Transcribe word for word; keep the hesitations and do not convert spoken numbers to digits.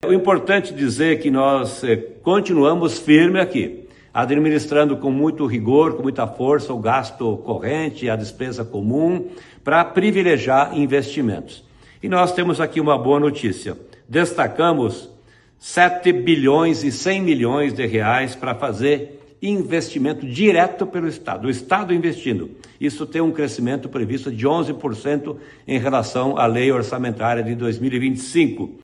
O importante dizer que nós eh, continuamos firme aqui, administrando com muito rigor, com muita força o gasto corrente, a despesa comum, para privilegiar investimentos. E nós temos aqui uma boa notícia. Destacamos sete bilhões e cem milhões de reais para fazer investimento direto pelo Estado, o Estado investindo. Isso tem um crescimento previsto de onze por cento em relação à lei orçamentária de dois mil e vinte e cinco.